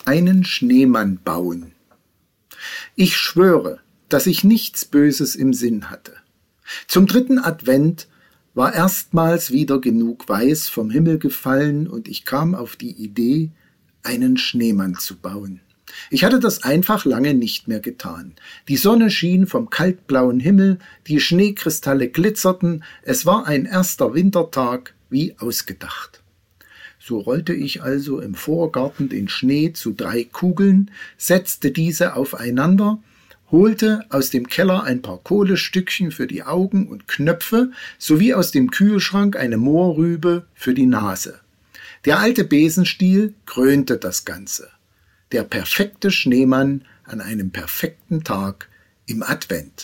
Einen Schneemann bauen. Ich schwöre, dass ich nichts Böses im Sinn hatte. Zum 3. Advent war erstmals wieder genug Weiß vom Himmel gefallen und ich kam auf die Idee, einen Schneemann zu bauen. Ich hatte das einfach lange nicht mehr getan. Die Sonne schien vom kaltblauen Himmel, die Schneekristalle glitzerten, es war ein erster Wintertag wie ausgedacht. So rollte ich also im Vorgarten den Schnee zu 3 Kugeln, setzte diese aufeinander, holte aus dem Keller ein paar Kohlestückchen für die Augen und Knöpfe sowie aus dem Kühlschrank eine Mohrrübe für die Nase. Der alte Besenstiel krönte das Ganze. Der perfekte Schneemann an einem perfekten Tag im Advent.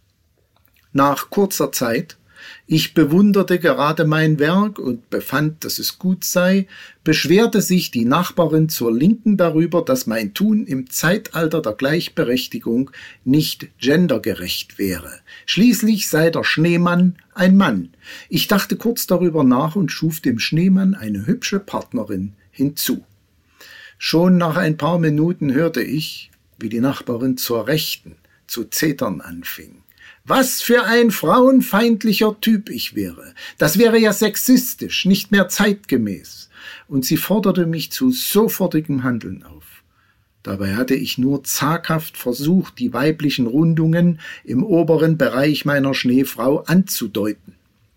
Nach kurzer Zeit, ich bewunderte gerade mein Werk und befand, dass es gut sei, beschwerte sich die Nachbarin zur Linken darüber, dass mein Tun im Zeitalter der Gleichberechtigung nicht gendergerecht wäre. Schließlich sei der Schneemann ein Mann. Ich dachte kurz darüber nach und schuf dem Schneemann eine hübsche Partnerin hinzu. Schon nach ein paar Minuten hörte ich, wie die Nachbarin zur Rechten zu zetern anfing. Was für ein frauenfeindlicher Typ ich wäre. Das wäre ja sexistisch, nicht mehr zeitgemäß. Und sie forderte mich zu sofortigem Handeln auf. Dabei hatte ich nur zaghaft versucht, die weiblichen Rundungen im oberen Bereich meiner Schneefrau anzudeuten.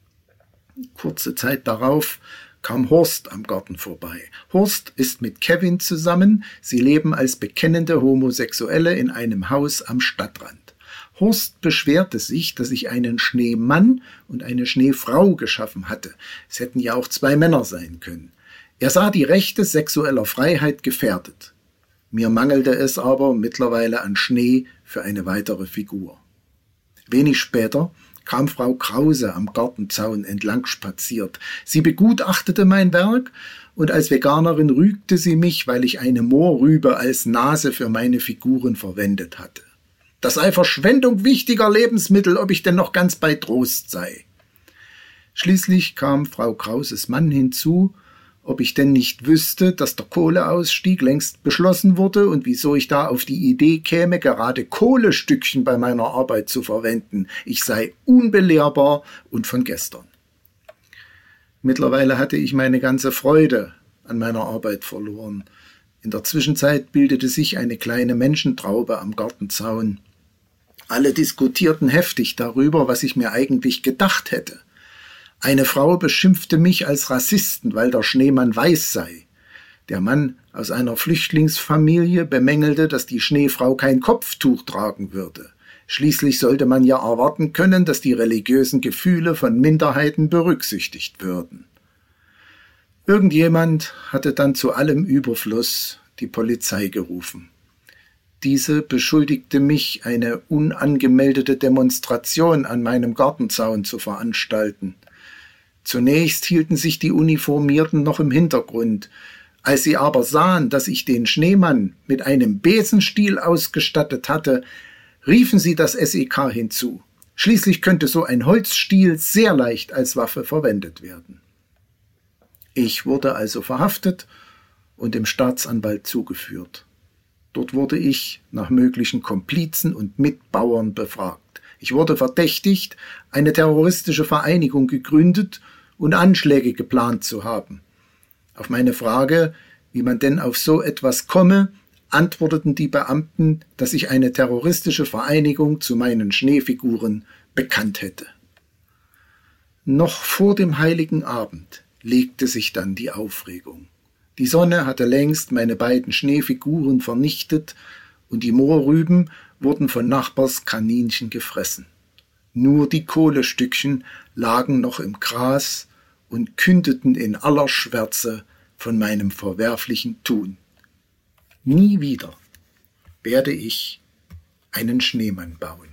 Kurze Zeit darauf kam Horst am Garten vorbei. Horst ist mit Kevin zusammen. Sie leben als bekennende Homosexuelle in einem Haus am Stadtrand. Horst beschwerte sich, dass ich einen Schneemann und eine Schneefrau geschaffen hatte. Es hätten ja auch 2 Männer sein können. Er sah die Rechte sexueller Freiheit gefährdet. Mir mangelte es aber mittlerweile an Schnee für eine weitere Figur. Wenig später kam Frau Krause am Gartenzaun entlang spaziert. Sie begutachtete mein Werk und als Veganerin rügte sie mich, weil ich eine Mohrrübe als Nase für meine Figuren verwendet hatte. Das sei Verschwendung wichtiger Lebensmittel, ob ich denn noch ganz bei Trost sei. Schließlich kam Frau Krauses Mann hinzu, ob ich denn nicht wüsste, dass der Kohleausstieg längst beschlossen wurde und wieso ich da auf die Idee käme, gerade Kohlestückchen bei meiner Arbeit zu verwenden. Ich sei unbelehrbar und von gestern. Mittlerweile hatte ich meine ganze Freude an meiner Arbeit verloren. In der Zwischenzeit bildete sich eine kleine Menschentraube am Gartenzaun. Alle diskutierten heftig darüber, was ich mir eigentlich gedacht hätte. Eine Frau beschimpfte mich als Rassisten, weil der Schneemann weiß sei. Der Mann aus einer Flüchtlingsfamilie bemängelte, dass die Schneefrau kein Kopftuch tragen würde. Schließlich sollte man ja erwarten können, dass die religiösen Gefühle von Minderheiten berücksichtigt würden. Irgendjemand hatte dann zu allem Überfluss die Polizei gerufen. Diese beschuldigte mich, eine unangemeldete Demonstration an meinem Gartenzaun zu veranstalten. Zunächst hielten sich die Uniformierten noch im Hintergrund. Als sie aber sahen, dass ich den Schneemann mit einem Besenstiel ausgestattet hatte, riefen sie das SEK hinzu. Schließlich könnte so ein Holzstiel sehr leicht als Waffe verwendet werden. Ich wurde also verhaftet und dem Staatsanwalt zugeführt. Dort wurde ich nach möglichen Komplizen und Mitbauern befragt. Ich wurde verdächtigt, eine terroristische Vereinigung gegründet und Anschläge geplant zu haben. Auf meine Frage, wie man denn auf so etwas komme, antworteten die Beamten, dass ich eine terroristische Vereinigung zu meinen Schneefiguren bekannt hätte. Noch vor dem Heiligen Abend legte sich dann die Aufregung. Die Sonne hatte längst meine beiden Schneefiguren vernichtet und die Mohrrüben wurden von Nachbars Kaninchen gefressen. Nur die Kohlestückchen lagen noch im Gras und kündeten in aller Schwärze von meinem verwerflichen Tun. Nie wieder werde ich einen Schneemann bauen.